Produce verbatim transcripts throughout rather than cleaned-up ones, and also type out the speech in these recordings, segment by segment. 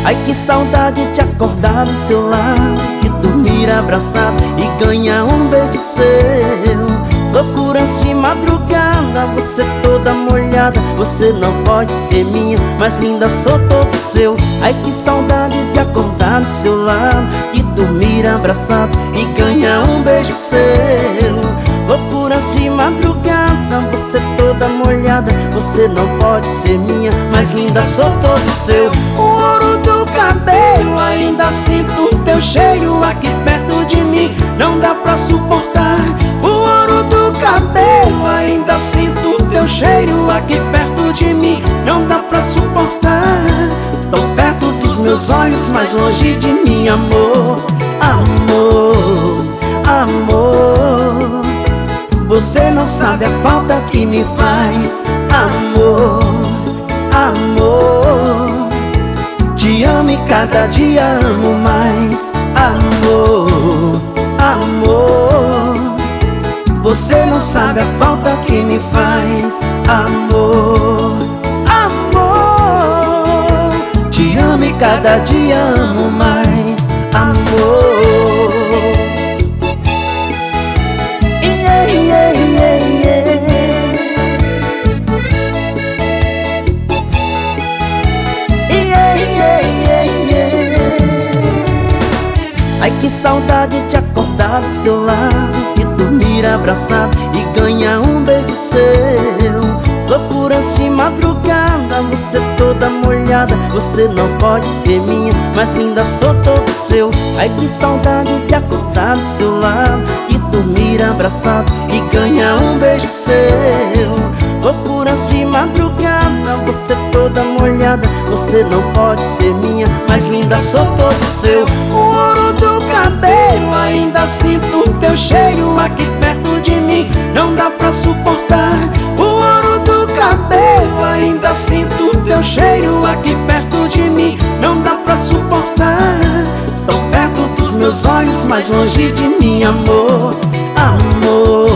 Ai, que saudade de acordar do seu lado e dormir abraçado e ganhar um beijo seu. Loucura-se madrugada, você toda molhada. Você não pode ser minha, mas linda, sou todo seu. Ai, que saudade de acordar do seu lado e dormir abraçado e ganhar um beijo seu. Loucuras-se madrugada, você toda molhada. Você não pode ser minha, mas linda, sou todo seu. O ouro do cabelo, ainda sinto o teu cheiro aqui perto de mim. Não dá pra suportar. O ouro do cabelo, ainda sinto o teu cheiro aqui perto de mim. Não dá pra suportar. Tão perto dos meus olhos, mas longe de mim, amor. Amor, amor, você não sabe a falta que me faz. Amor, amor, te amo e cada dia amo mais. Amor, amor, você não sabe a falta que me faz. Amor, amor, te amo e cada dia amo mais. Amor. Ai, que saudade de acordar do seu lado e dormir abraçado e ganhar um beijo seu. Loucura-se madrugada, você toda molhada. Você não pode ser minha, mas linda, sou todo seu. Ai, que saudade de acordar do seu lado e dormir abraçado e ganhar um beijo seu. Loucuras-se madrugada, você toda molhada. Você não pode ser minha, mas linda, sou todo seu. O ouro do cabelo, ainda sinto o teu cheiro aqui perto de mim. Não dá pra suportar. O ouro do cabelo, ainda sinto o teu cheiro aqui perto de mim. Não dá pra suportar. Tão perto dos meus olhos, mas longe de mim, amor. Amor,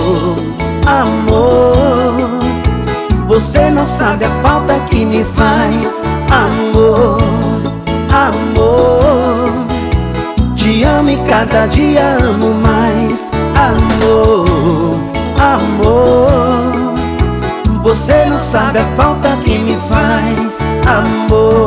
amor, você não sabe a falta que me faz. Amor, amor, te amo e cada dia amo mais. Amor, amor, você não sabe a falta que me faz. Amor.